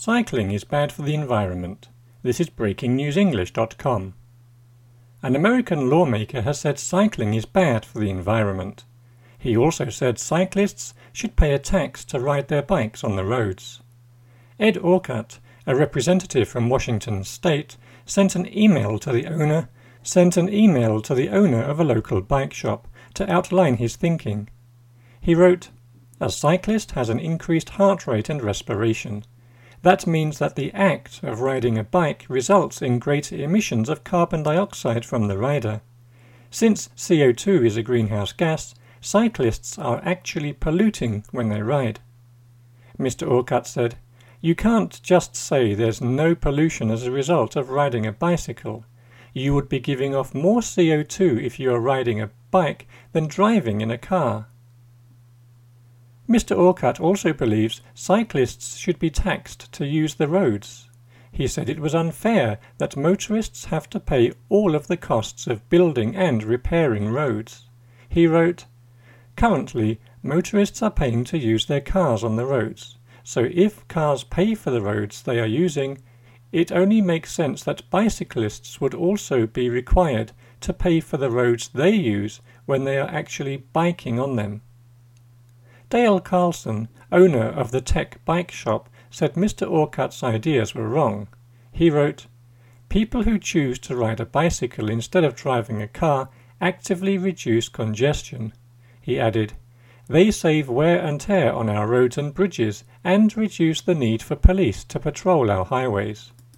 Cycling is bad for the environment. This is BreakingNewsEnglish.com. An American lawmaker has said cycling is bad for the environment. He also said cyclists should pay a tax to ride their bikes on the roads. Ed Orcutt, a representative from Washington State, sent an email to the owner of a local bike shop to outline his thinking. He wrote, "A cyclist has an increased heart rate and respiration. That means that the act of riding a bike results in greater emissions of carbon dioxide from the rider. Since CO2 is a greenhouse gas, cyclists are actually polluting when they ride." Mr. Orcutt said, "You can't just say there's no pollution as a result of riding a bicycle. You would be giving off more CO2 if you are riding a bike than driving in a car." Mr. Orcutt also believes cyclists should be taxed to use the roads. He said it was unfair that motorists have to pay all of the costs of building and repairing roads. He wrote, "Currently, motorists are paying to use their cars on the roads, so if cars pay for the roads they are using, it only makes sense that bicyclists would also be required to pay for the roads they use when they are actually biking on them." Dale Carlson, owner of the Tech Bike Shop, said Mr. Orcutt's ideas were wrong. He wrote, "People who choose to ride a bicycle instead of driving a car actively reduce congestion." He added, "They save wear and tear on our roads and bridges and reduce the need for police to patrol our highways."